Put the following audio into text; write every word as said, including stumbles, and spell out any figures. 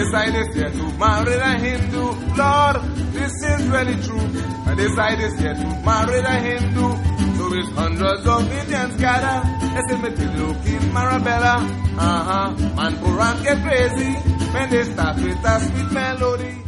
decided here to marry a Hindu. Lord, this is really true. I decided here to marry a Hindu. So with hundreds of Indians gather, they say me to look in Marabella. Uh-huh, man, Puran get crazy when they start with a sweet melody.